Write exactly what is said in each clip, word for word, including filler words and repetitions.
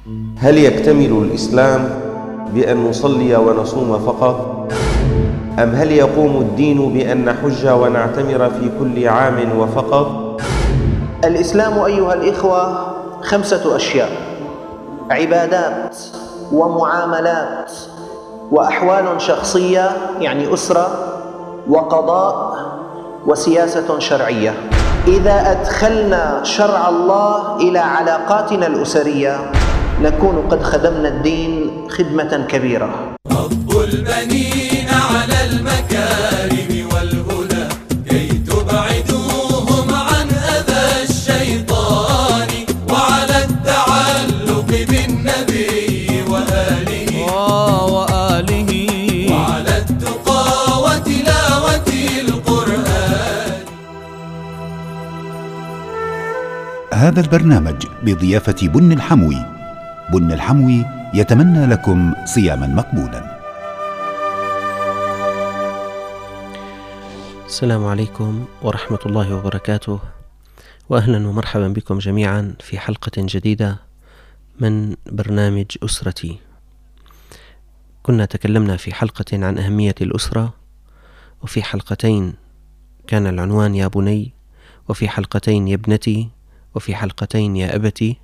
هل يكتمل الإسلام بأن نصلي ونصوم فقط؟ أم هل يقوم الدين بأن نحج ونعتمر في كل عام وفقط؟ الإسلام أيها الإخوة خمسة أشياء: عبادات ومعاملات وأحوال شخصية يعني أسرة وقضاء وسياسة شرعية. إذا أدخلنا شرع الله إلى علاقاتنا الأسرية نكون قد خدمنا الدين خدمة كبيرة. رب البنين على المكارم والهدى كي تبعدوهم عن أذى الشيطان، وعلى التعلق بالنبي وآله وآله وعلى التقى وتلاوة القرآن. هذا البرنامج بضيافة بن الحموي. بن الحموي يتمنى لكم صياما مقبولا. السلام عليكم ورحمة الله وبركاته، وأهلا ومرحبا بكم جميعا في حلقة جديدة من برنامج أسرتي. كنا تكلمنا في حلقة عن أهمية الأسرة، وفي حلقتين كان العنوان يا بني، وفي حلقتين يا ابنتي، وفي حلقتين يا أبتي،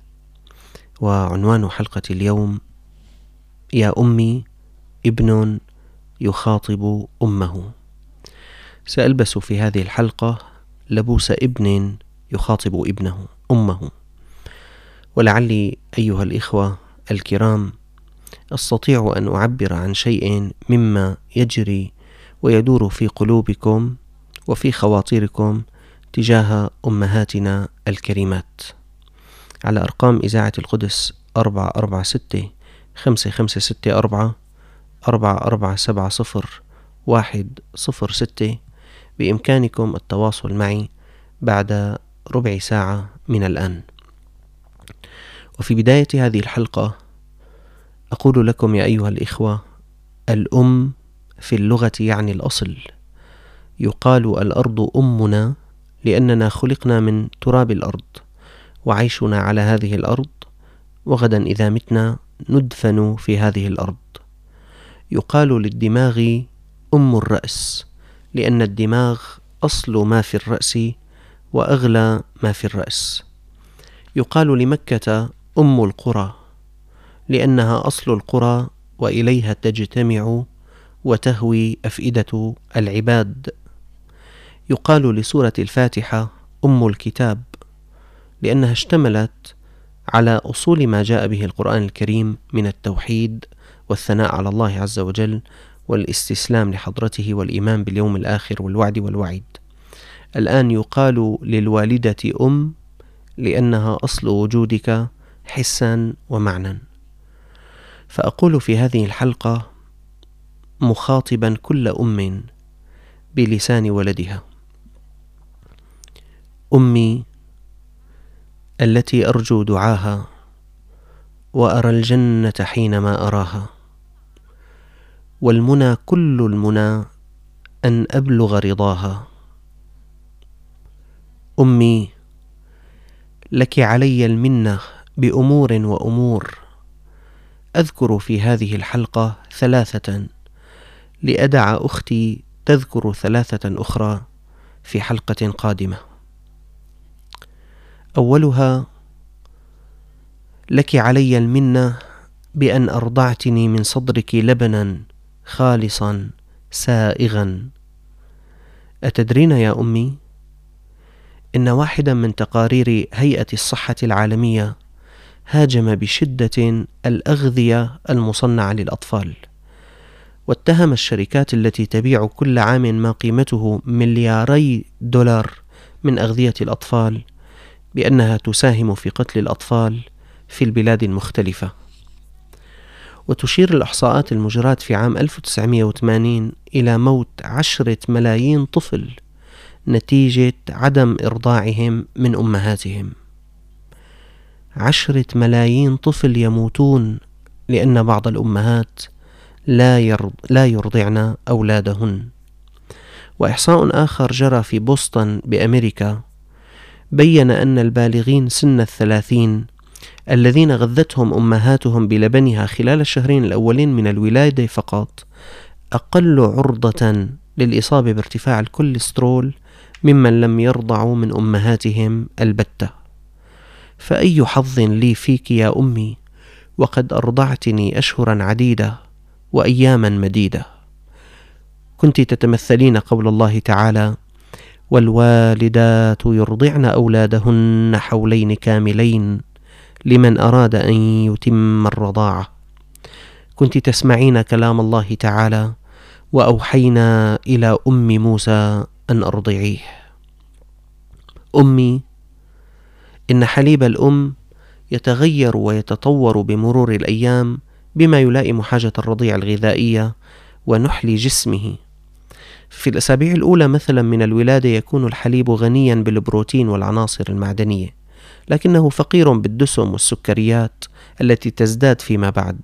وعنوان حلقة اليوم يا أمي ابن يخاطب أمه. سألبس في هذه الحلقة لبوس ابن يخاطب ابنه أمه، ولعلي أيها الإخوة الكرام أستطيع أن أعبر عن شيء مما يجري ويدور في قلوبكم وفي خواطركم تجاه أمهاتنا الكريمات. على أرقام إذاعة القدس أربعة أربعة ستة خمسة خمسة ستة أربعة أربعة أربعة سبعة صفر واحد صفر ستة بإمكانكم التواصل معي بعد ربع ساعة من الآن. وفي بداية هذه الحلقة أقول لكم يا أيها الإخوة، الأم في اللغة يعني الأصل. يقال الأرض أمنا لأننا خلقنا من تراب الأرض وعيشنا على هذه الأرض، وغدا إذا متنا ندفن في هذه الأرض. يقال للدماغ أم الرأس لأن الدماغ أصل ما في الرأس وأغلى ما في الرأس. يقال لمكة أم القرى لأنها أصل القرى وإليها تجتمع وتهوي أفئدة العباد. يقال لسورة الفاتحة أم الكتاب لأنها اشتملت على أصول ما جاء به القرآن الكريم من التوحيد والثناء على الله عز وجل والاستسلام لحضرته والإيمان باليوم الآخر والوعد والوعيد. الآن يقال للوالدة أم لأنها أصل وجودك حسا ومعنى. فأقول في هذه الحلقة مخاطبا كل أم بلسان ولدها: أمي التي أرجو دعاها وأرى الجنة حينما أراها، والمنى كل المنى أن أبلغ رضاها. أمي لك علي المنة بأمور وأمور، أذكر في هذه الحلقة ثلاثة لأدع أختي تذكر ثلاثة أخرى في حلقة قادمة. أولها: لك علي المنة بأن أرضعتني من صدرك لبنا خالصا سائغا. أتدرين يا أمي إن واحدا من تقارير هيئة الصحة العالمية هاجم بشدة الأغذية المصنعة للأطفال، واتهم الشركات التي تبيع كل عام ما قيمته ملياري دولار من أغذية الأطفال بأنها تساهم في قتل الأطفال في البلاد المختلفة. وتشير الإحصاءات المجراة في عام ألف وتسعمائة وثمانين إلى موت عشرة ملايين طفل نتيجة عدم إرضاعهم من أمهاتهم. عشرة ملايين طفل يموتون لأن بعض الأمهات لا, يرض لا يرضعن أولادهن. وإحصاء آخر جرى في بوسطن بأمريكا بين أن البالغين سن الثلاثين الذين غذتهم أمهاتهم بلبنها خلال الشهرين الأولين من الولادة فقط أقل عرضة للإصابة بارتفاع الكوليسترول ممن لم يرضعوا من أمهاتهم البتة. فأي حظ لي فيك يا أمي، وقد أرضعتني أشهرا عديدة وأياما مديدة. كنت تتمثلين قول الله تعالى: والوالدات يرضعن أولادهن حولين كاملين لمن أراد أن يتم الرضاعة. كنت تسمعين كلام الله تعالى: وأوحينا إلى أم موسى أن أرضعيه. أمي، إن حليب الأم يتغير ويتطور بمرور الأيام بما يلائم حاجة الرضيع الغذائية ونحل جسمه. في الأسابيع الأولى مثلا من الولادة يكون الحليب غنيا بالبروتين والعناصر المعدنية، لكنه فقير بالدسم والسكريات التي تزداد فيما بعد،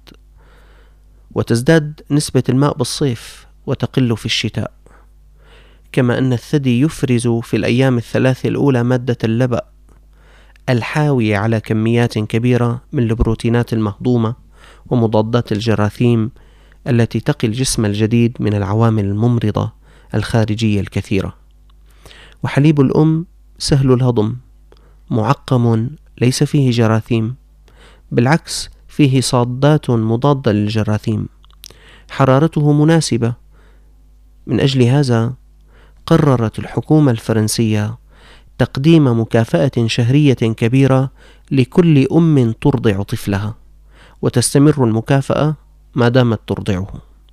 وتزداد نسبة الماء بالصيف وتقل في الشتاء. كما أن الثدي يفرز في الأيام الثلاث الأولى مادة اللبأ الحاوية على كميات كبيرة من البروتينات المهضومة ومضادات الجراثيم التي تقي الجسم الجديد من العوامل الممرضة الخارجية الكثيرة. وحليب الأم سهل الهضم، معقم، ليس فيه جراثيم، بالعكس فيه صادات مضادة للجراثيم، حرارته مناسبة. من أجل هذا قررت الحكومة الفرنسية تقديم مكافأة شهرية كبيرة لكل أم ترضع طفلها، وتستمر المكافأة ما دامت ترضعه.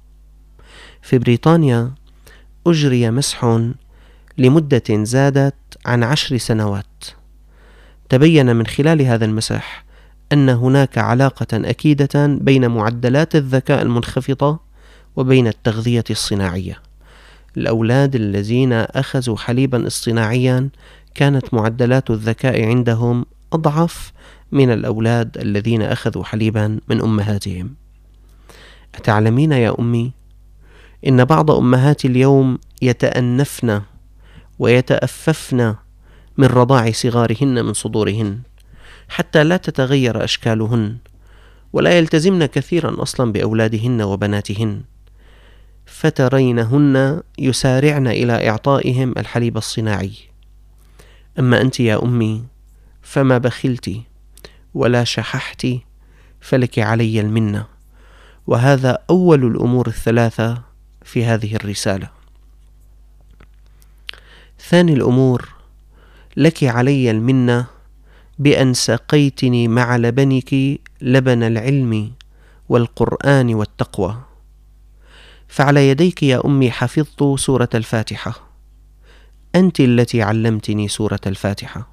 في بريطانيا أجري مسح لمدة زادت عن عشر سنوات. تبين من خلال هذا المسح أن هناك علاقة أكيدة بين معدلات الذكاء المنخفضة وبين التغذية الصناعية. الأولاد الذين أخذوا حليبا اصطناعيا كانت معدلات الذكاء عندهم أضعف من الأولاد الذين أخذوا حليبا من أمهاتهم. أتعلمين يا أمي إن بعض أمهات اليوم يتأنفن ويتأففن من رضاع صغارهن من صدورهن حتى لا تتغير أشكالهن، ولا يلتزمن كثيرا أصلا بأولادهن وبناتهن، فترينهن يسارعن إلى إعطائهم الحليب الصناعي. أما أنت يا أمي فما بخلت ولا شححت، فلك علي المنة، وهذا أول الأمور الثلاثة في هذه الرسالة. ثاني الأمور: لك علي المنة بأن سقيتني مع لبنك لبن العلم والقرآن والتقوى. فعلى يديك يا أمي حفظت سورة الفاتحة، أنت التي علمتني سورة الفاتحة.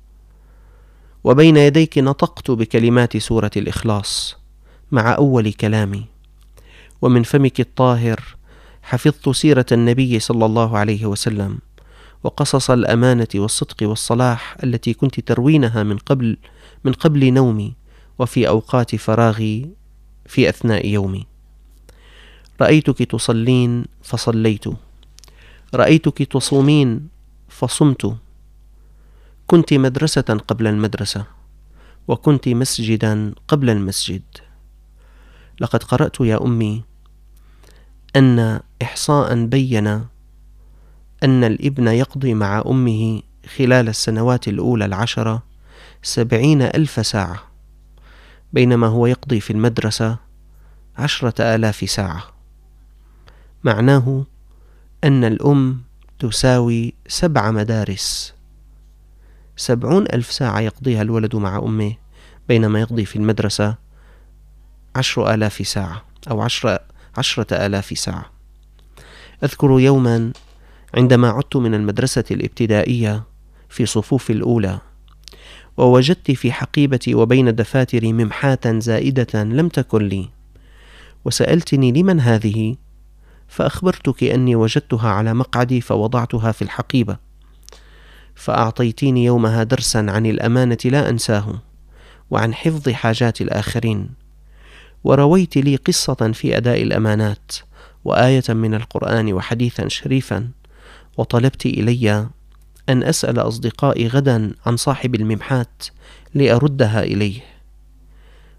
وبين يديك نطقت بكلمات سورة الإخلاص مع أول كلامي. ومن فمك الطاهر حفظت سيرة النبي صلى الله عليه وسلم وقصص الأمانة والصدق والصلاح التي كنت تروينها من قبل من قبل نومي وفي أوقات فراغي في أثناء يومي. رأيتك تصلين فصليت، رأيتك تصومين فصمت. كنت مدرسة قبل المدرسة، وكنت مسجدا قبل المسجد. لقد قرأت يا أمي أن إحصاء بين أن الابن يقضي مع أمه خلال السنوات الأولى العشرة سبعين ألف ساعة، بينما هو يقضي في المدرسة عشرة آلاف ساعة. معناه أن الأم تساوي سبع مدارس. سبعون ألف ساعة يقضيها الولد مع أمه، بينما يقضي في المدرسة عشر آلاف ساعة أو عشرة, عشرة آلاف ساعة. أذكر يوما عندما عدت من المدرسة الابتدائية في صفوف الأولى، ووجدت في حقيبتي وبين دفاتري ممحاة زائدة لم تكن لي، وسألتني لمن هذه؟ فأخبرتك أني وجدتها على مقعدي فوضعتها في الحقيبة. فأعطيتيني يومها درسا عن الأمانة لا أنساه، وعن حفظ حاجات الآخرين، ورويت لي قصة في أداء الأمانات وآية من القرآن وحديثا شريفا، وطلبت إلي أن أسأل أصدقائي غدا عن صاحب الممحات لأردها إليه.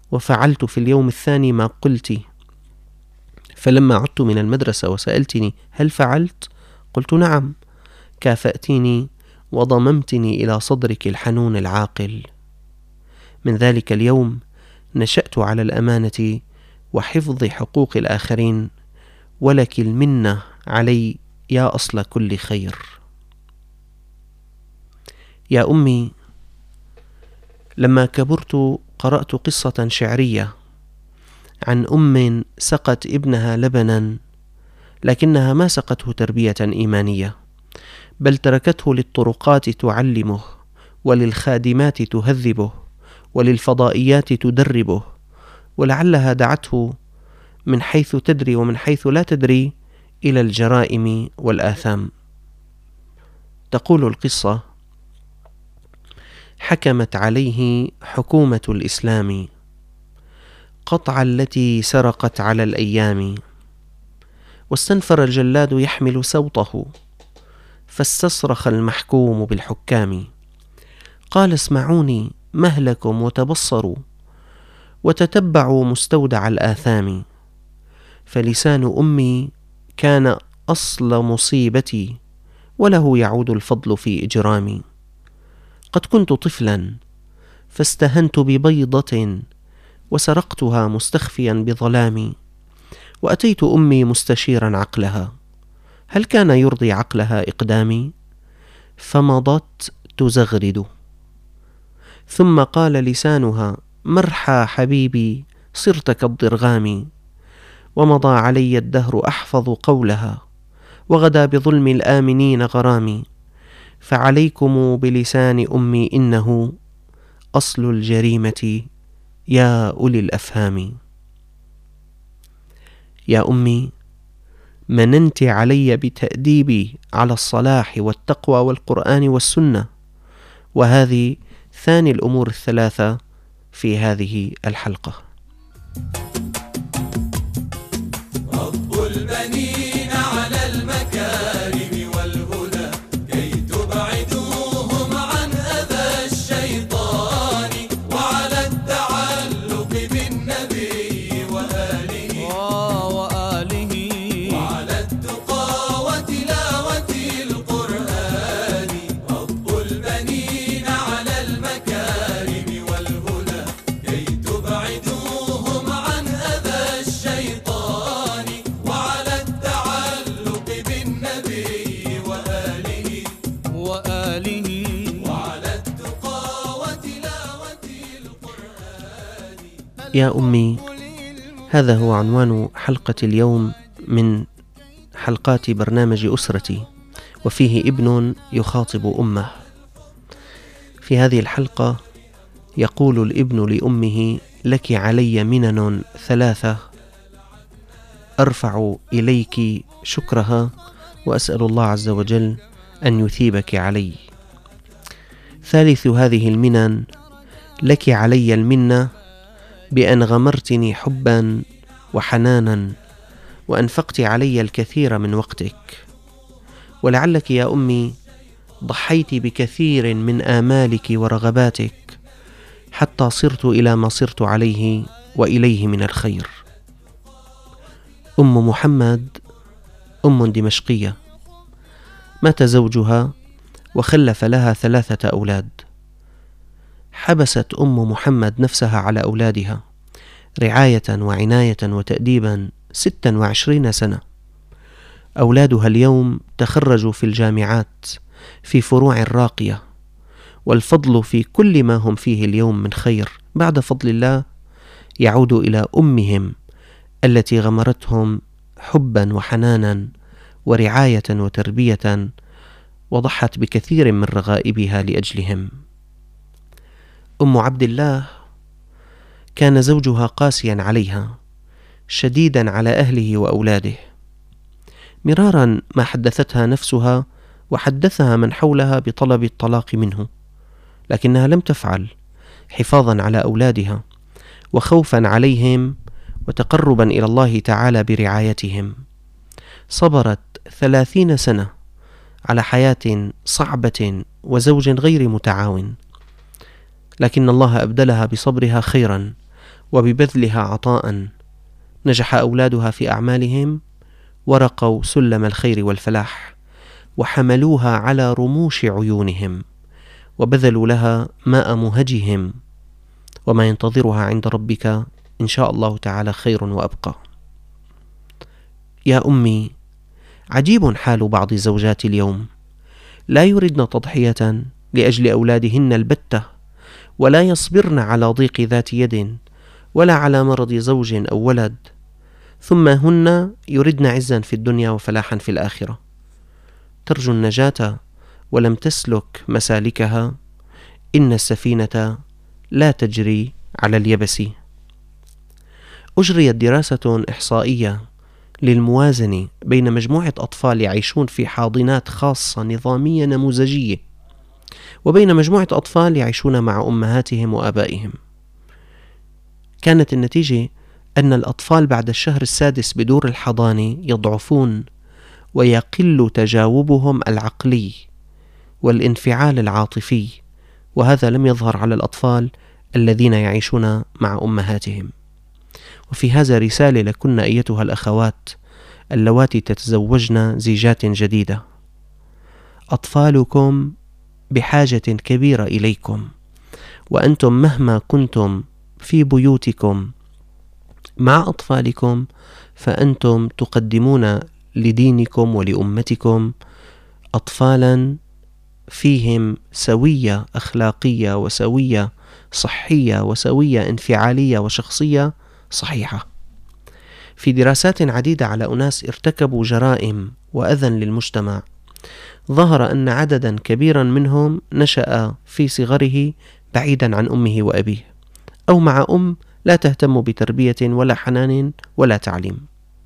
وفعلت في اليوم الثاني ما قلت. فلما عدت من المدرسة وسألتني هل فعلت؟ قلت نعم. كافأتني وضممتني إلى صدرك الحنون العاقل. من ذلك اليوم نشأت على الأمانة وحفظ حقوق الآخرين، ولك المنة علي يا أصل كل خير. يا أمي، لما كبرت قرأت قصة شعرية عن أم سقت ابنها لبنا، لكنها ما سقته تربية إيمانية، بل تركته للطرقات تعلمه، وللخادمات تهذبه، وللفضائيات تدربه، ولعلها دعته من حيث تدري ومن حيث لا تدري إلى الجرائم والآثام. تقول القصة: حكمت عليه حكومة الإسلام قطع التي سرقت على الأيام، واستنفر الجلاد يحمل سوطه، فاستصرخ المحكوم بالحكام. قال: اسمعوني مهلكم وتبصروا، وتتبعوا مستودع الآثام، فلسان أمي كان أصل مصيبتي، وله يعود الفضل في إجرامي. قد كنت طفلا فاستهنت ببيضة وسرقتها مستخفيا بظلامي، وأتيت أمي مستشيرا عقلها، هل كان يرضي عقلها إقدامي؟ فمضت تزغرد، ثم قال لسانها: مرحى حبيبي صرت كالضرغام. ومضى علي الدهر أحفظ قولها، وغدا بظلم الآمنين غرامي. فعليكم بلسان أمي، إنه أصل الجريمة يا أولي الأفهام. يا أمي، مننت علي بتأديبي على الصلاح والتقوى والقرآن والسنة، وهذه ثاني الأمور الثلاثة في هذه الحلقة. رب البنين على المكارم والهدى كي تبعدوهم عن أذى الشيطان، وعلى التعلق بالنبي وآله وآله وعلى التقى وتلاوة القرآن. رب البنين على المكارم والهدى كي تبعدوهم عن أذى الشيطان، وعلى التعلق بالنبي وآله وآله وعلى التقى وتلاوة القرآن. يا أمي، هذا هو عنوان حلقة اليوم من حلقات برنامج أسرتي، وفيه ابن يخاطب أمه. في هذه الحلقة يقول الابن لأمه: لك علي منن ثلاثة أرفع إليك شكرها، وأسأل الله عز وجل أن يثيبك علي. ثالث هذه المنن: لك علي المنة بأن غمرتني حبا وحنانا، وأنفقت علي الكثير من وقتك، ولعلك يا أمي ضحيت بكثير من آمالك ورغباتك حتى صرت إلى ما صرت عليه وإليه من الخير. أم محمد أم دمشقية، مات زوجها وخلف لها ثلاثة أولاد. حبست أم محمد نفسها على أولادها رعاية وعناية وتأديبا ستا وعشرين سنة. أولادها اليوم تخرجوا في الجامعات في فروع راقية، والفضل في كل ما هم فيه اليوم من خير بعد فضل الله يعود إلى أمهم التي غمرتهم حبا وحنانا ورعاية وتربية، وضحت بكثير من رغائبها لأجلهم. أم عبد الله كان زوجها قاسيا عليها، شديدا على أهله وأولاده. مرارا ما حدثتها نفسها وحدثها من حولها بطلب الطلاق منه، لكنها لم تفعل، حفاظا على أولادها وخوفا عليهم وتقربا إلى الله تعالى برعايتهم. صبرت ثلاثين سنة على حياة صعبة وزوج غير متعاون، لكن الله أبدلها بصبرها خيرا، وببذلها عطاء نجح أولادها في أعمالهم ورقوا سلم الخير والفلاح، وحملوها على رموش عيونهم، وبذلوا لها ماء مهجهم، وما ينتظرها عند ربك إن شاء الله تعالى خير وأبقى. يا أمي، عجيب حال بعض زوجات اليوم، لا يردن تضحية لأجل أولادهن البتة، ولا يصبرن على ضيق ذات يد ولا على مرض زوج أو ولد، ثم هن يردن عزا في الدنيا وفلاحا في الآخرة. ترجو النجاة ولم تسلك مسالكها، إن السفينة لا تجري على اليبس. أجريت دراسة إحصائية للموازنة بين مجموعة أطفال يعيشون في حاضنات خاصة نظامية نموذجية وبين مجموعة أطفال يعيشون مع أمهاتهم وآبائهم. كانت النتيجة أن الأطفال بعد الشهر السادس بدور الحضانة يضعفون ويقل تجاوبهم العقلي والانفعال العاطفي، وهذا لم يظهر على الأطفال الذين يعيشون مع أمهاتهم. وفي هذا رسالة لكن أيتها الأخوات اللواتي تتزوجن زيجات جديدة: أطفالكم بحاجة كبيرة إليكم، وأنتم مهما كنتم في بيوتكم مع أطفالكم فأنتم تقدمون لدينكم ولأمتكم أطفالا فيهم سوية أخلاقية وسوية صحية وسوية انفعالية وشخصية صحيحة. في دراسات عديدة على أناس ارتكبوا جرائم وأذى للمجتمع، ظهر أن عددا كبيرا منهم نشأ في صغره بعيدا عن أمه وأبيه، أو مع أم لا تهتم بتربية ولا حنان ولا تعليم.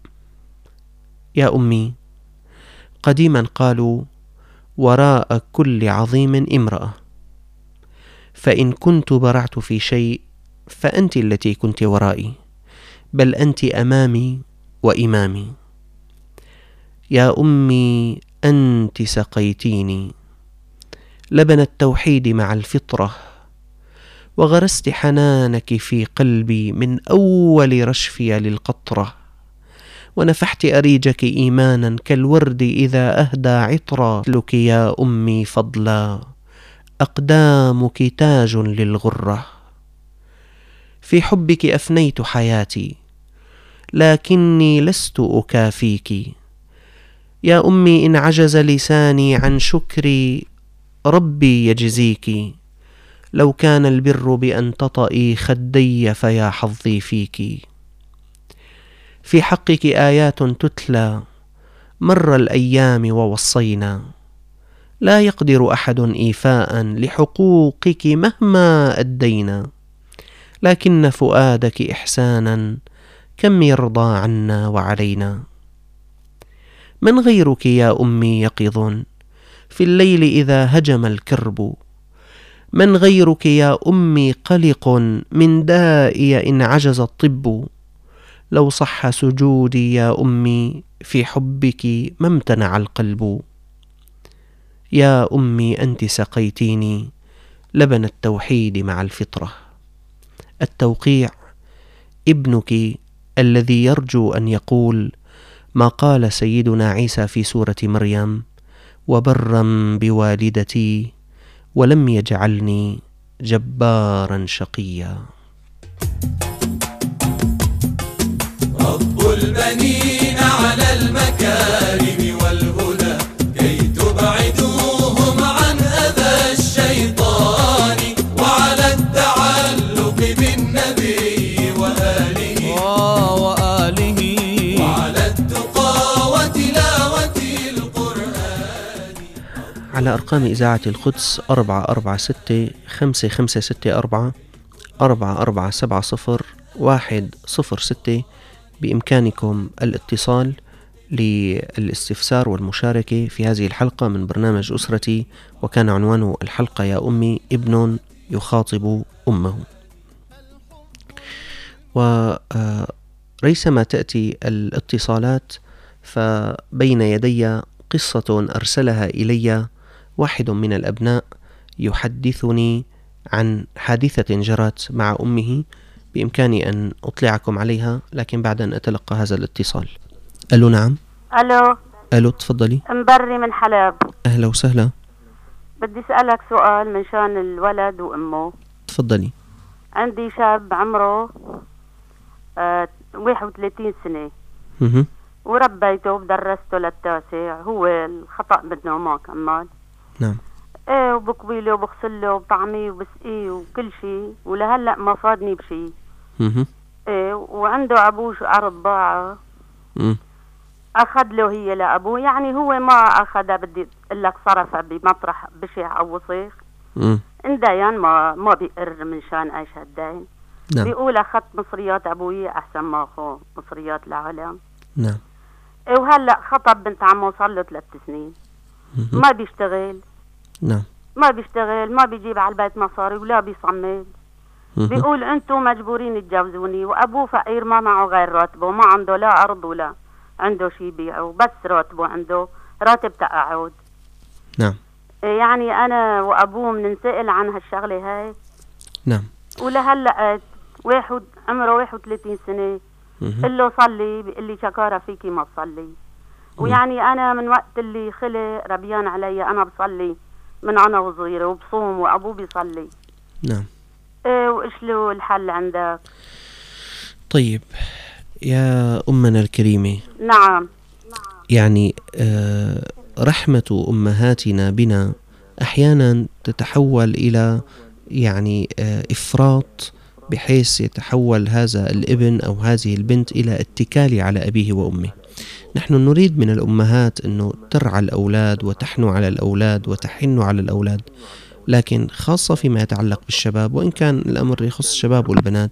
يا أمي، قديما قالوا: وراء كل عظيم امرأة، فإن كنت برعت في شيء فأنت التي كنت ورائي، بل أنت أمامي وإمامي. يا أمي، أنت سقيتيني لبن التوحيد مع الفطرة، وغرست حنانك في قلبي من أول رشفي للقطرة، ونفحت أريجك إيمانا كالورد إذا أهدى عطرا. لك يا أمي فضلا، أقدامك تاج للغرة، في حبك أفنيت حياتي لكني لست أكافيك. يا أمي، إن عجز لساني عن شكري ربي يجزيك، لو كان البر بأن تطئي خدي فيا حظي فيك. في حقك آيات تتلى مر الأيام ووصينا، لا يقدر أحد إيفاء لحقوقك مهما أدينا، لكن فؤادك إحسانا كم يرضى عنا وعلينا. من غيرك يا أمي يقظ في الليل إذا هجم الكرب، من غيرك يا أمي قلق من دائي إن عجز الطب. لو صح سجودي يا أمي في حبك ما امتنع القلب. يا أمي، أنت سقيتيني لبن التوحيد مع الفطرة. التوقيع: ابنك الذي يرجو أن يقول ما قال سيدنا عيسى في سورة مريم: وبرا بوالدتي ولم يجعلني جبارا شقيا. رب البنين على المكارم والهدى كي تبعدوهم عن أذى الشيطان، وعلى التعلق بالنبي وآله وآله وعلى التقى وتلاوة القرآن. على أرقام إذاعة القدس أربعة أربعة ستة خمسة خمسة ستة أربعة أربعة أربعة سبعة صفر واحد صفر ستة بإمكانكم الاتصال للاستفسار والمشاركة في هذه الحلقة من برنامج أسرتي، وكان عنوان الحلقة: يا أمي، ابن يخاطب أمه. وريثما تأتي الاتصالات فبين يدي قصة أرسلها إلي واحد من الأبناء يحدثني عن حادثة جرت مع أمه بإمكاني أن أطلعكم عليها، لكن بعد أن أتلقى هذا الاتصال. ألو نعم. ألو. ألو تفضلي. مبري من حلب. أهلا وسهلا. بدي أسألك سؤال من شان الولد وأمه. تفضلي. عندي شاب عمره آه واحد وثلاثين سنة. مه. وربيته ودرسته للتاسع. هو الخطأ بدنا ما كمل. نعم. ايه وبكويله وبغسله وبطعميه وبسقيه وكل شيء، ولهلا ما فادني بشيء. مه. ايه وعنده ابوه عرض ضاعه. مه. اخذ له هي لابوه، يعني هو ما اخذها، بدي اقول لك صرفها بمطرح بشع او وسيخ. مه. اندين ما ما بيقر من شان ايش هالدين. نعم. بيقول اخذت مصريات ابوي احسن ما اخذ مصريات العالم. نعم. ايه وهلا خطب بنت عمه صار له ثلاث سنين. مه. ما بيشتغل. نعم. ما بيشتغل، ما بيجيب على البيت مصاري ولا بيصمد. مه. بيقول انتم مجبورين تجوزوني، وابوه فقير ما معه غير راتبه، ما عنده لا ارض ولا عنده شي يبيعه، بس راتبه عنده راتب تقاعد. نعم. يعني انا وابوه بننسأل عن هالشغله هاي. نعم. ولهلا واحد عمره واحد وثلاثين سنه قل له صلي، بيقول لي شكارة فيكي ما بصلي. ويعني انا من وقت اللي خلق ربيان علي انا بصلي من انا وصغيره وبصوم، وابوه بيصلي. نعم. ايه وايش له الحل عندك؟ طيب يا أمنا الكريمة. نعم. يعني آه رحمة أمهاتنا بنا أحيانا تتحول إلى يعني آه إفراط، بحيث يتحول هذا الابن أو هذه البنت إلى اتكال على أبيه وأمه. نحن نريد من الأمهات أنه ترعى الأولاد وتحنو على الأولاد وتحن على الأولاد، لكن خاصة فيما يتعلق بالشباب، وإن كان الأمر يخص الشباب والبنات،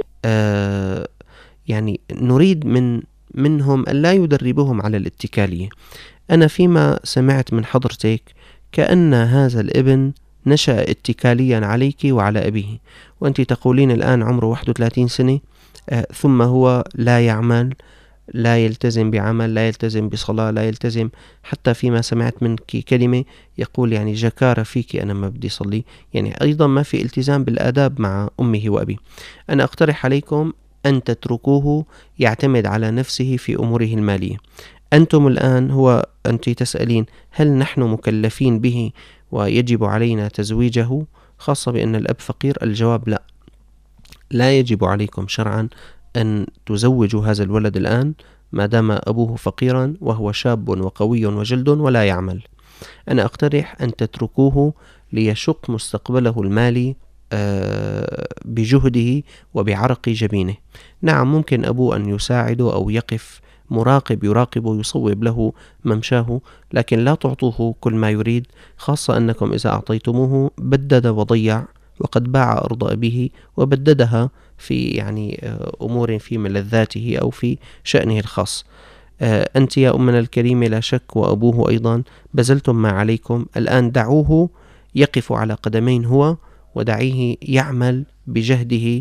آه يعني نريد من منهم أن لا يدربوهم على الاتكالية. أنا فيما سمعت من حضرتك كأن هذا الابن نشأ اتكاليا عليك وعلى أبيه، وأنت تقولين الآن عمره واحد وثلاثين سنة، آه ثم هو لا يعمل، لا يلتزم بعمل، لا يلتزم بصلاة، لا يلتزم. حتى فيما سمعت منك كلمة يقول يعني جكارة فيك أنا ما بدي صلي، يعني أيضا ما في التزام بالآداب مع أمه وأبيه. أنا أقترح عليكم أن تتركوه يعتمد على نفسه في أموره المالية. أنتم الآن هو أنت تسألين هل نحن مكلفين به ويجب علينا تزويجه، خاصة بأن الأب فقير؟ الجواب لا، لا يجب عليكم شرعا أن تزوجوا هذا الولد الآن ما دام أبوه فقيرا وهو شاب وقوي وجلد ولا يعمل. أنا أقترح أن تتركوه ليشق مستقبله المالي بجهده وبعرق جبينه. نعم ممكن أبوه أن يساعده أو يقف مراقب يراقبه يصوب له ممشاه، لكن لا تعطوه كل ما يريد، خاصة أنكم إذا أعطيتموه بدد وضيع، وقد باع أرض أبيه وبددها في يعني أمور في ملذاته أو في شأنه الخاص. أنت يا أمنا الكريمة لا شك وأبوه أيضا بذلتم ما عليكم، الآن دعوه يقف على قدمين هو، ودعيه يعمل بجهده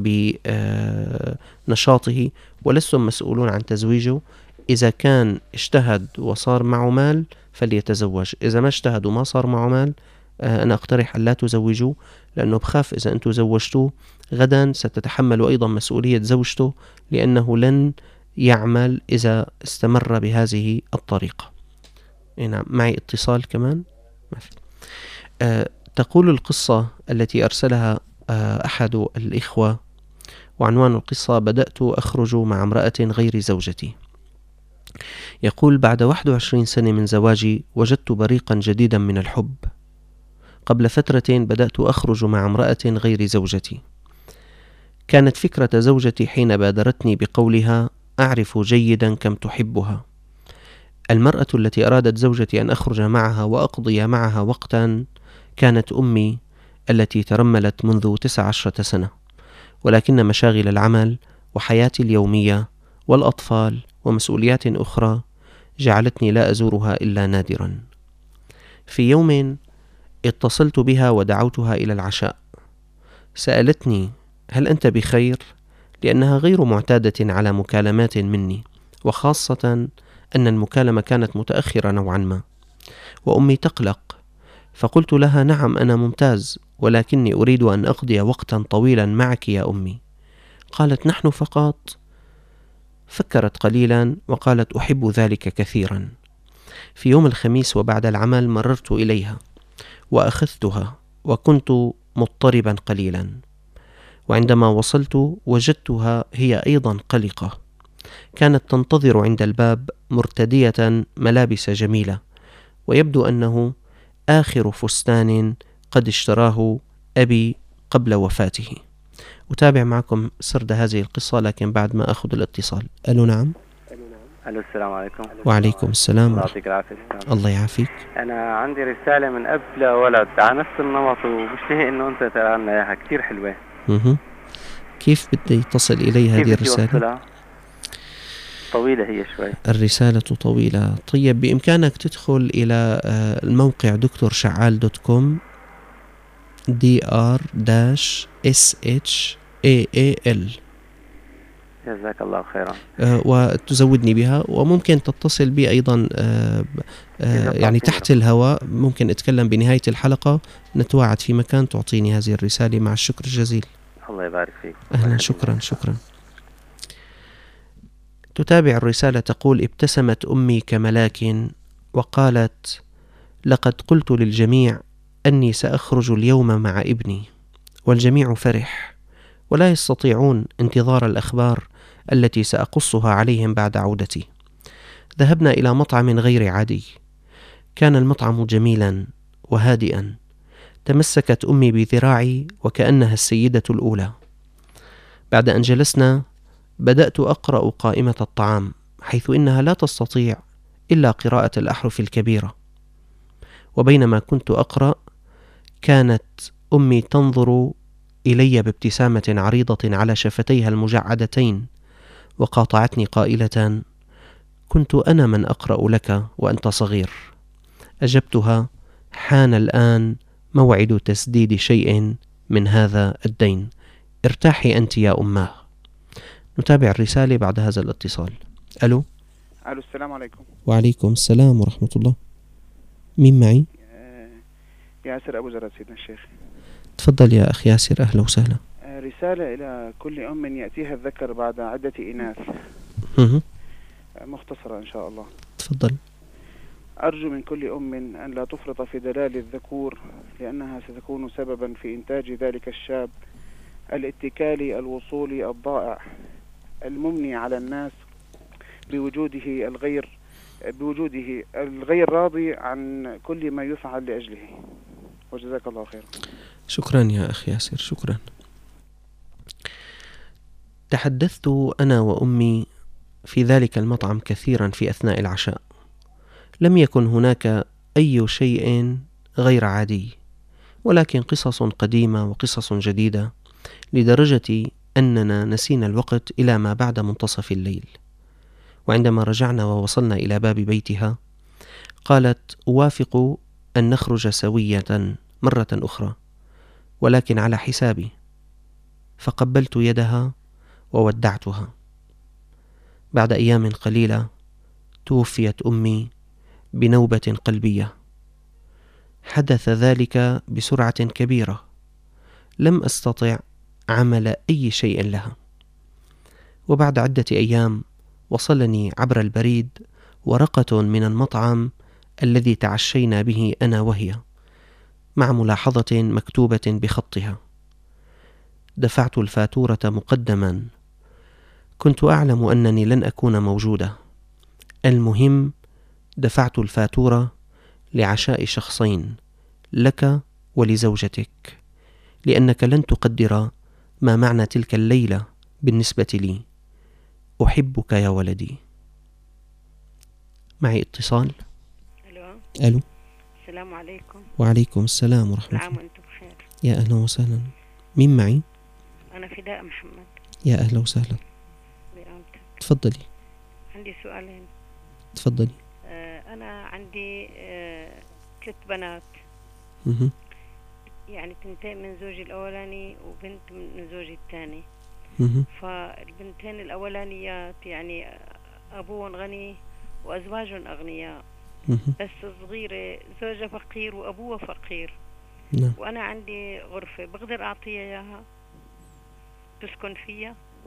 وبنشاطه، ولستم مسؤولون عن تزويجه. إذا كان اجتهد وصار معه مال فليتزوج، إذا ما اجتهد وما صار معه مال أنا أقترح أن لا تزوجوه، لأنه بخاف إذا أنتم زوجتوه غدا ستتحملوا أيضا مسؤولية زوجته، لأنه لن يعمل إذا استمر بهذه الطريقة. نعم معي اتصال كمان. أه تقول القصة التي أرسلها أه أحد الإخوة، وعنوان القصة: بدأت أخرج مع امرأة غير زوجتي. يقول: بعد واحد وعشرين سنة من زواجي وجدت بريقا جديدا من الحب. قبل فترة بدأت أخرج مع امرأة غير زوجتي. كانت فكرة زوجتي حين بادرتني بقولها: أعرف جيدا كم تحبها. المرأة التي أرادت زوجتي أن أخرج معها وأقضي معها وقتا كانت أمي التي ترملت منذ تسع عشرة سنة، ولكن مشاغل العمل وحياتي اليومية والأطفال ومسؤوليات أخرى جعلتني لا أزورها إلا نادرا. في يوم اتصلت بها ودعوتها إلى العشاء. سألتني: هل أنت بخير؟ لأنها غير معتادة على مكالمات مني، وخاصة أن المكالمة كانت متأخرة نوعا ما، وأمي تقلق. فقلت لها: نعم أنا ممتاز، ولكني أريد أن أقضي وقتا طويلا معك يا أمي. قالت: نحن فقط. فكرت قليلا وقالت: أحب ذلك كثيرا. في يوم الخميس وبعد العمل مررت إليها وأخذتها، وكنت مضطربا قليلا، وعندما وصلت وجدتها هي أيضا قلقة. كانت تنتظر عند الباب مرتدية ملابس جميلة، ويبدو أنه آخر فستان قد اشتراه أبي قبل وفاته. أتابع معكم سرد هذه القصة لكن بعد ما أخذ الاتصال. ألو نعم. ألو السلام عليكم. وعليكم السلام. الله يعطيك العافية. الله يعافيك. أنا عندي رسالة من أب لولد على نفس النمط، وبشتهي إنه أنت تقرأ لنا إياها، كثير حلوة. مه. كيف بدي يتصل إلي هذه الرسالة؟ طويلة هي شوي. الرسالة طويلة. طيب، بإمكانك تدخل إلى الموقع دكتور شعال دوت كوم دي آر إس إتش إيه إيه إل. جزاك الله خيرا. آه وتزودني بها، وممكن تتصل بي أيضا آه آه يعني تحت الهواء، ممكن أتكلم بنهاية الحلقة، نتواعد في مكان تعطيني هذه الرسالة مع الشكر الجزيل. الله يبارك فيك. أهلا، شكرا شكرا. تتابع الرسالة تقول: ابتسمت أمي كملاك وقالت: لقد قلت للجميع أني سأخرج اليوم مع ابني، والجميع فرح، ولا يستطيعون انتظار الأخبار التي سأقصها عليهم بعد عودتي. ذهبنا إلى مطعم غير عادي. كان المطعم جميلا وهادئا. تمسكت أمي بذراعي وكأنها السيدة الأولى. بعد أن جلسنا بدأت أقرأ قائمة الطعام، حيث إنها لا تستطيع إلا قراءة الأحرف الكبيرة. وبينما كنت أقرأ كانت أمي تنظر إلي بابتسامة عريضة على شفتيها المجعدتين، وقاطعتني قائلة: كنت أنا من أقرأ لك وأنت صغير. أجبتها: حان الآن موعد تسديد شيء من هذا الدين. ارتاحي أنت يا أماه. نتابع الرسالة بعد هذا الاتصال. ألو. ألو السلام عليكم. وعليكم السلام ورحمة الله. مين معي؟ ياسر أبو زرد سيدنا الشيخ. تفضل يا أخي ياسر، أهلا وسهلا. رسالة إلى كل أم يأتيها الذكر بعد عدة إناث. مختصرة إن شاء الله. تفضل. أرجو من كل أم أن لا تفرط في دلال الذكور، لأنها ستكون سببا في إنتاج ذلك الشاب الاتكالي الوصولي الضائع الممني على الناس بوجوده الغير بوجوده الغير راضي عن كل ما يفعل لأجله. وجزاك الله خير. شكرا يا أخي ياسر، شكرا. تحدثت أنا وأمي في ذلك المطعم كثيرا في أثناء العشاء. لم يكن هناك أي شيء غير عادي، ولكن قصص قديمة وقصص جديدة، لدرجة أننا نسينا الوقت إلى ما بعد منتصف الليل. وعندما رجعنا ووصلنا إلى باب بيتها قالت: أوافق أن نخرج سوية مرة أخرى، ولكن على حسابي. فقبلت يدها وودعتها. بعد أيام قليلة توفيت أمي بنوبة قلبية. حدث ذلك بسرعة كبيرة، لم أستطع عمل أي شيء لها. وبعد عدة أيام وصلني عبر البريد ورقة من المطعم الذي تعشينا به أنا وهي، مع ملاحظة مكتوبة بخطها. دفعت الفاتورة مقدما. كنت أعلم أنني لن أكون موجودة. المهم، دفعت الفاتورة لعشاء شخصين، لك ولزوجتك، لأنك لن تقدر ما معنى تلك الليلة بالنسبة لي. أحبك يا ولدي. معي اتصال. ألو. ألو. السلام عليكم. وعليكم السلام ورحمة الله. العام وأنتم بخير. يا أهلا وسهلا. مين معي؟ أنا فداء محمد. يا أهلا وسهلا. بأمتك. تفضلي. عندي سؤالين. تفضلي. آه أنا عندي آه ثلاث بنات. مه. يعني تنتين من زوجي الأولاني وبنت من زوجي الثاني. مه. فالبنتين الأولانيات يعني أبوهم غني وأزواجهم أغنياء. مه. بس صغيرة زوجها فقير وأبوها فقير. نعم. وأنا عندي غرفة بقدر أعطيها إياها تسكن فيها.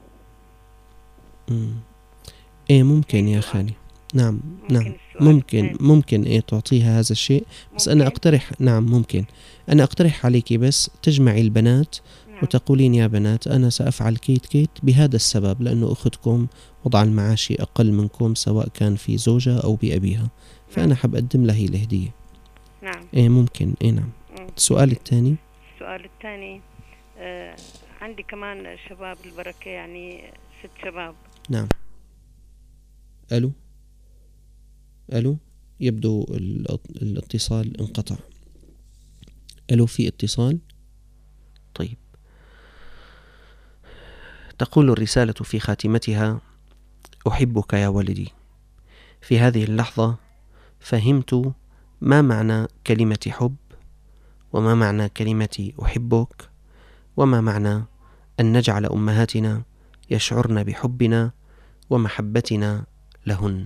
مم. إيه ممكن يا خالي. نعم ممكن نعم السؤال ممكن الثاني. ممكن إيه تعطيها هذا الشيء، بس أنا ممكن. أقترح. نعم ممكن. أنا أقترح عليك بس تجمعي البنات نعم. وتقولين يا بنات أنا سأفعل كيت كيت بهذا السبب، لأنه أختكم وضع المعاشي أقل منكم سواء كان في زوجة أو بأبيها، فأنا حب أقدم لها هي الهدية. نعم. إيه ممكن. إيه نعم. مم. السؤال الثاني. السؤال الثاني، آه عندي كمان شباب البركة، يعني ست شباب. نعم. ألو ألو يبدو الاط- الاتصال انقطع. ألو في اتصال. طيب. تقول الرسالة في خاتمتها: أحبك يا ولدي. في هذه اللحظة فهمت ما معنى كلمة حب، وما معنى كلمة أحبك، وما معنى أن نجعل أمهاتنا يشعرن بحبنا ومحبتنا لهن.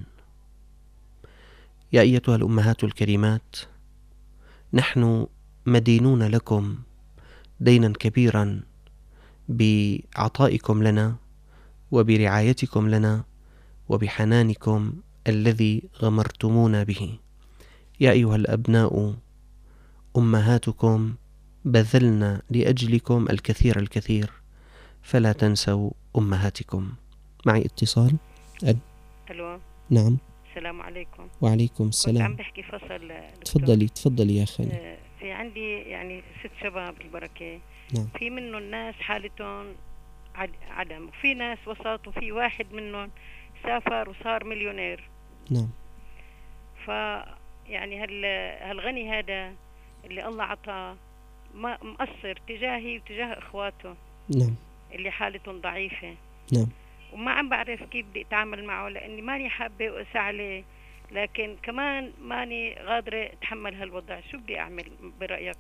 يا أيتها الأمهات الكريمات، نحن مدينون لكم دينا كبيرا بعطائكم لنا وبرعايتكم لنا وبحنانكم الذي غمرتمونا به. يا أيها الأبناء، أمهاتكم بذلن لأجلكم الكثير الكثير، فلا تنسوا أمهاتكم. معي اتصال. أل... ألو. نعم. السلام عليكم. وعليكم كنت عم السلام. بحكي فصل. تفضلي تفضلي يا خالي. آه في عندي يعني ست شباب البركة. نعم. في منهم ناس حالتهم عد عدم، وفي ناس وسط، وفي واحد منهم سافر وصار مليونير. نعم. ف يعني هال هالغني هذا اللي الله عطاه ما مقصر تجاهي وتجاه اخواته نعم. اللي حالتهم ضعيفة. نعم. وما عم بعرف كيف بدي اتعامل معه، لاني ماني حابة واسع عليه، لكن كمان ماني قادرة اتحمل هالوضع. شو بدي اعمل برأيك؟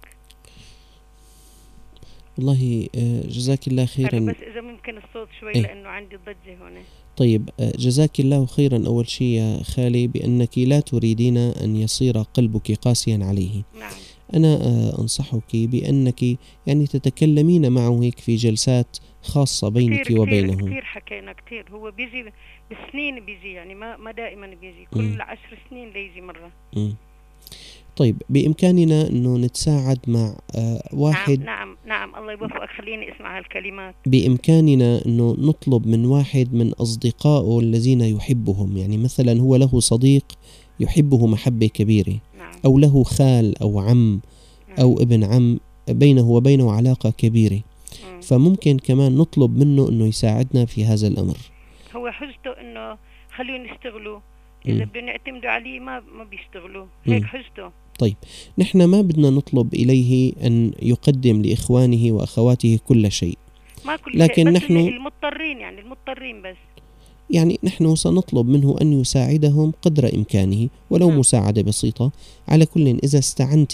والله جزاك الله خيرا. بس اذا ممكن الصوت شوي ايه؟ لانه عندي ضجة هون. طيب جزاك الله خيرا أول شيء يا خالي بأنك لا تريدين أن يصير قلبك قاسيا عليه. نعم. أنا أنصحك بأنك يعني تتكلمين معه هيك في جلسات خاصة بينك كتير وبينه. كتير حكينا كتير. هو بيجي بسنين، بيجي يعني ما ما دائما بيجي، كل عشر سنين ليجي مرة. م. طيب بإمكاننا أنه نتساعد مع آه واحد. نعم نعم نعم الله يوفقك، خليني اسمع هالكلمات. بإمكاننا أنه نطلب من واحد من أصدقائه الذين يحبهم، يعني مثلا هو له صديق يحبه محبة كبيرة. نعم. أو له خال أو عم. نعم. أو ابن عم بينه وبينه علاقة كبيرة. م. فممكن كمان نطلب منه أنه يساعدنا في هذا الأمر. هو حجته أنه خليهم يشتغلوا، إذا بدهم يعتمدوا عليه ما ما بيشتغلوا، هيك حجته. طيب نحن ما بدنا نطلب إليه أن يقدم لإخوانه وأخواته كل شيء، ما كل لكن شيء، بس نحن المضطرين، يعني المضطرين بس. يعني نحن سنطلب منه أن يساعدهم قدر إمكانه ولو م. مساعدة بسيطة. على كل إذا استعنت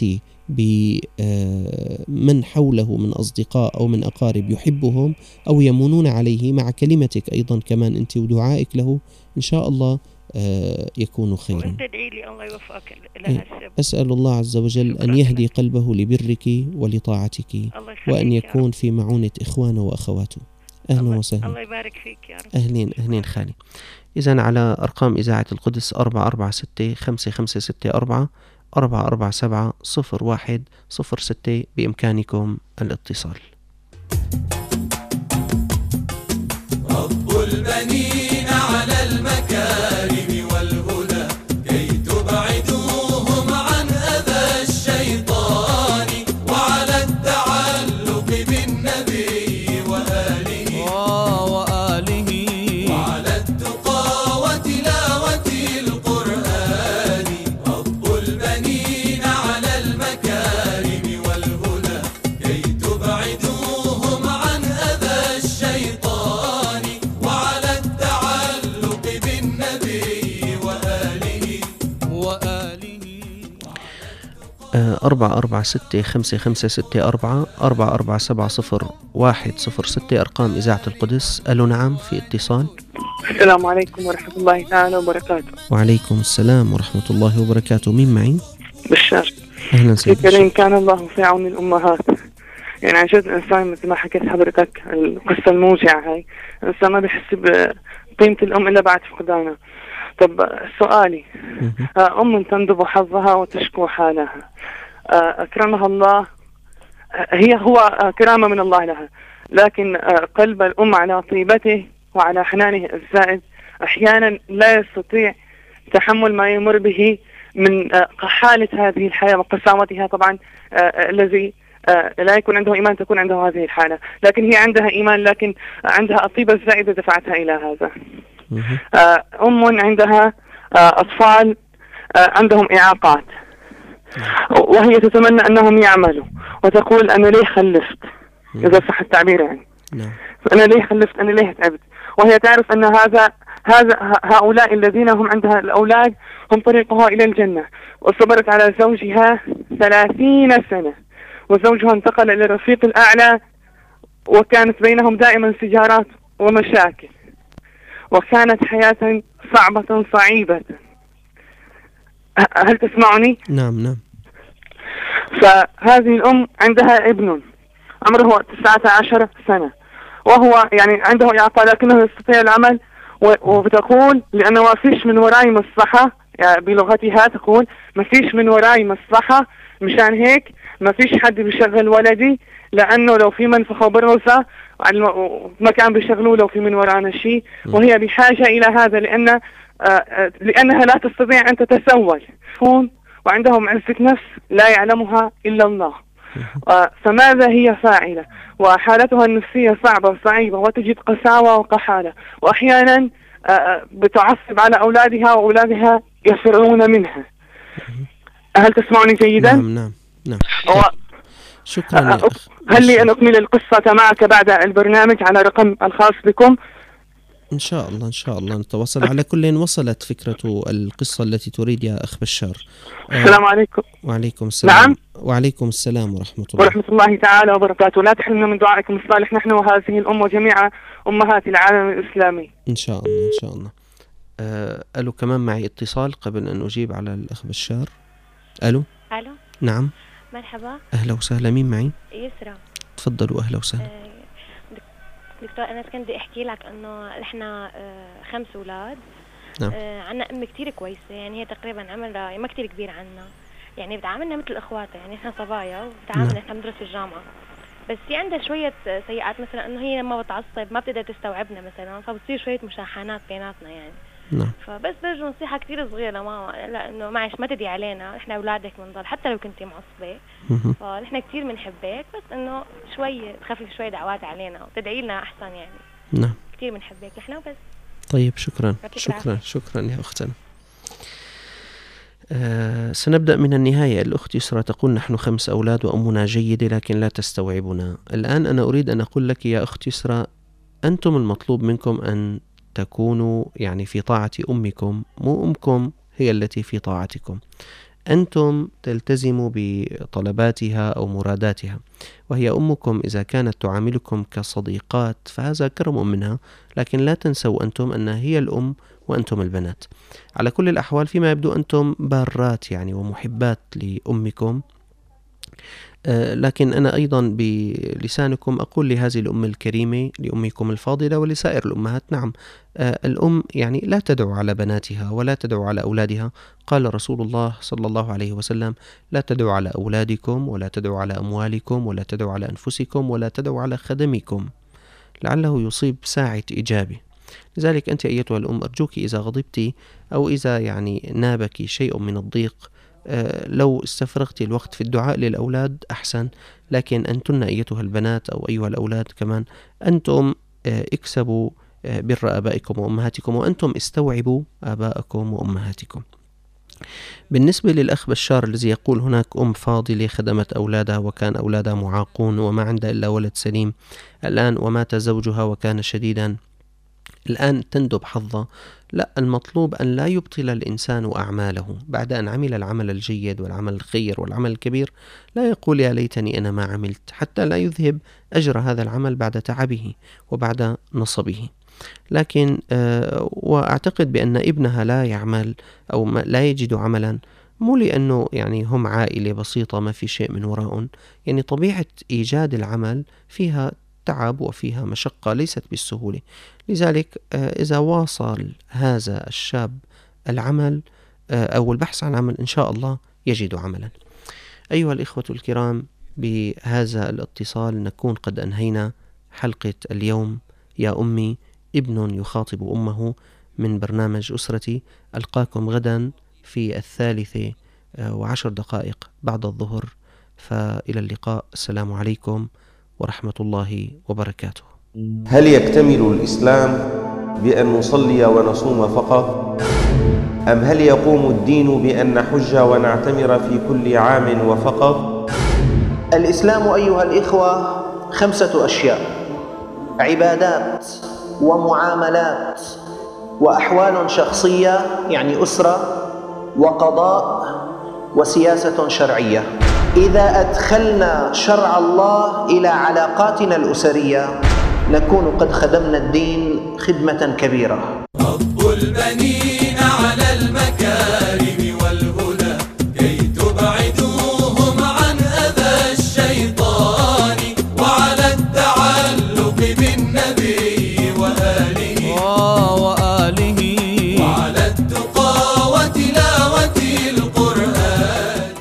بمن حوله من أصدقاء أو من أقارب يحبهم أو يمنون عليه، مع كلمتك أيضا كمان أنت ودعائك له، إن شاء الله يكون خيرا. وأنت ادعي لي الله يوفقك لها السبب. أسأل الله عز وجل أن يهدي قلبه لبرك ولطاعتك، وأن يكون في معونة إخوانه وأخواته. أهلا وسهلا. الله يبارك فيك يا رب. أهلين أهلين خالي. إذن على أرقام إذاعة القدس أربعة أربعة ستة خمسة خمسة ستة أربعة أربعة أربعة سبعة صفر واحد صفر ستة بإمكانكم الاتصال. رب البنين على المكارم والهدى كي تبعدوهم عن أذى الشيطان، وعلى التعلق بالنبي وآله وآله وعلى التقى وتلاوة القرآن. رب البنين على المكارم والهدى كي تبعدوهم عن أذى الشيطان، وعلى التعلق بالنبي وآله وآله. أربعة أربعة ستة خمسة خمسة ستة أربعة أربعة أربعة سبعة صفر واحد صفر ستة أرقام إذاعة القدس. ألو نعم في اتصال. السلام عليكم ورحمة الله تعالى وبركاته. وعليكم السلام ورحمة الله وبركاته. مين معي؟ بشار. أهلا سيدي كريم، كان الله في عون الأمهات. يعني عن جد إنسان مثل ما حكيت حضرتك القصة الموجعة هاي، إنسان ما بيحس قيمة الأم إلا بعد فقدانها. طب سؤالي، أم تندب حظها وتشكو حالها، أكرمها الله، هي هو كرامة من الله لها، لكن قلب الأم على طيبته وعلى حنانه الزائد أحيانا لا يستطيع تحمل ما يمر به من قحالة هذه الحياة وقساوتها. طبعا الذي لا يكون عنده إيمان تكون عنده هذه الحالة، لكن هي عندها إيمان، لكن عندها الطيبة الزائدة دفعتها إلى هذا. أم عندها أطفال عندهم إعاقات، وهي تتمنى أنهم يعملوا، وتقول أنا ليه خلفت، إذا صح التعبير يعني، أنا ليه خلفت، أنا ليه تعبت، وهي تعرف أن هذا هذا هؤلاء الذين هم عندها الأولاد هم طريقها إلى الجنة. وصبرت على زوجها ثلاثين سنة، وزوجها انتقل إلى الرفيق الأعلى، وكانت بينهم دائما سجارات ومشاكل، وكانت حياة صعبة صعيبة. هل تسمعني؟ نعم نعم. فهذه الأم عندها ابن عمره تسعة عشر سنة، وهو يعني عنده إعاقة لكنه يستطيع العمل، وبتقول لأنه ما فيش من وراي مصلحة، يعني بلغتها تقول ما فيش من وراي مصلحة، مشان هيك ما فيش حد بيشغل ولدي، لأنه لو في منفخة وبرزة ما كان بيشغلوه لو في من ورانا شيء. وهي بحاجة إلى هذا لأن لأنها لا تستطيع أن تتسول، وعندهم عزة نفس لا يعلمها إلا الله. فماذا هي فاعلة؟ وحالتها النفسية صعبة وصعيبة، وتجد قساوة وقحالة، وأحيانا بتعصب على أولادها وأولادها يفرون منها. هل تسمعني جيدا؟ نعم نعم نعم. و... شكرا يا أخ. هل لي أن أكمل القصة معك بعد البرنامج على رقم الخاص بكم؟ إن شاء الله إن شاء الله نتواصل. على كل وصلت فكرة القصة التي تريد يا أخ بشار. السلام عليكم. وعليكم السلام. نعم. وعليكم السلام ورحمة الله ورحمة الله تعالى وبركاته. لا تحرمنا من دعائكم الصالح نحن وهذه الأم وجميع أمهات العالم الإسلامي. إن شاء الله إن شاء الله. أه ألو، كمان معي اتصال قبل أن أجيب على الأخ بشار. ألو. ألو. نعم. مرحبا. أهلا وسهلا، مين معي؟ يسرا. تفضلوا أهلا وسهلا. أه دكتور أنا كنت بدي أحكي لك إنه إحنا أه خمس أولاد. نعم. أه عنا أم كتير كويسة، يعني هي تقريبا عمرها ما كتير كبير عنا، يعني بتعاملنا مثل إخواتها، يعني إحنا صبايا وبتعاملنا، إحنا بندرس في الجامعة، بس في عندها شوية سيئات، مثلا إنه هي لما بتعصب ما بتقدر تستوعبنا مثلا، فبتصير شوية مشاحنات بيناتنا يعني. نعم. فبس برجو نصيحة كتير صغيرة لماما، لأنه معلش ما تدي علينا، إحنا أولادك بنضل حتى لو كنتي معصبة، فنحن كتير بنحبك، بس إنه شوي تخفف شوي دعوات علينا وتدعي لنا أحسن يعني. نعم. كتير بنحبك إحنا وبس. طيب شكرا شكرا شكرا يا أختنا. آه سنبدأ من النهاية. الأخت يسرى تقول نحن خمس أولاد وأمنا جيدة لكن لا تستوعبنا. الآن أنا أريد أن أقول لك يا أخت يسرى، أنتم المطلوب منكم أن تكونوا يعني في طاعة أمكم، مو أمكم هي التي في طاعتكم. أنتم تلتزموا بطلباتها أو مراداتها، وهي أمكم إذا كانت تعاملكم كصديقات فهذا كرم منها، لكن لا تنسوا أنتم أنها هي الأم وأنتم البنات. على كل الأحوال فيما يبدو أنتم بارات يعني ومحبات لأمكم، آه لكن أنا أيضا بلسانكم أقول لهذه الأم الكريمة، لأمكم الفاضلة ولسائر الأمهات، نعم آه الأم يعني لا تدعو على بناتها ولا تدعو على أولادها. قال رسول الله صلى الله عليه وسلم لا تدعو على أولادكم ولا تدعو على أموالكم ولا تدعو على أنفسكم ولا تدعو على خدمكم لعله يصيب ساعة إجابة. لذلك أنت أيتها الأم أرجوك إذا غضبتي أو إذا يعني نابك شيء من الضيق آه لو استفرغت الوقت في الدعاء للأولاد أحسن، لكن أنتن أيتها البنات أو أيها الأولاد كمان أنتم آه اكسبوا آه بر آبائكم وأمهاتكم، وأنتم استوعبوا آبائكم وأمهاتكم. بالنسبة للأخ بشار الذي يقول هناك أم فاضلة خدمت أولادها وكان أولادها معاقون وما عندها إلا ولد سليم الآن ومات زوجها وكان شديدا، الآن تندب حظها. لا، المطلوب أن لا يبطل الإنسان أعماله بعد أن عمل العمل الجيد والعمل الخير والعمل الكبير، لا يقول يا ليتني أنا ما عملت، حتى لا يذهب أجر هذا العمل بعد تعبه وبعد نصبه. لكن آه وأعتقد بأن ابنها لا يعمل أو لا يجد عملا مو لأنه يعني هم عائلة بسيطة ما في شيء من وراءهم، يعني طبيعة إيجاد العمل فيها تعب وفيها مشقة ليست بالسهولة. لذلك إذا واصل هذا الشاب العمل أو البحث عن عمل إن شاء الله يجد عملا. أيها الإخوة الكرام، بهذا الاتصال نكون قد أنهينا حلقة اليوم يا أمي ابن يخاطب أمه من برنامج أسرتي. ألقاكم غدا في الثالثة وعشر دقائق بعد الظهر، فإلى اللقاء. السلام عليكم ورحمة الله وبركاته. هل يكتمل الإسلام بأن نصلي ونصوم فقط؟ أم هل يقوم الدين بأن نحج ونعتمر في كل عام وفقط؟ الإسلام أيها الإخوة خمسة أشياء: عبادات ومعاملات وأحوال شخصية يعني أسرة وقضاء وسياسة شرعية. إذا أدخلنا شرع الله إلى علاقاتنا الأسرية نكون قد خدمنا الدين خدمة كبيرة. رب البنين على المكارم والهدى كي تبعدوهم عن أذى الشيطان، وعلى التعلق بالنبي وآله وآله وعلى التقى وتلاوة القرآن.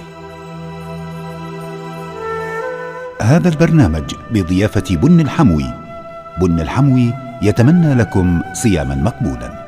هذا البرنامج بضيافة بن الحموي. بن الحموي يتمنى لكم صياما مقبولا.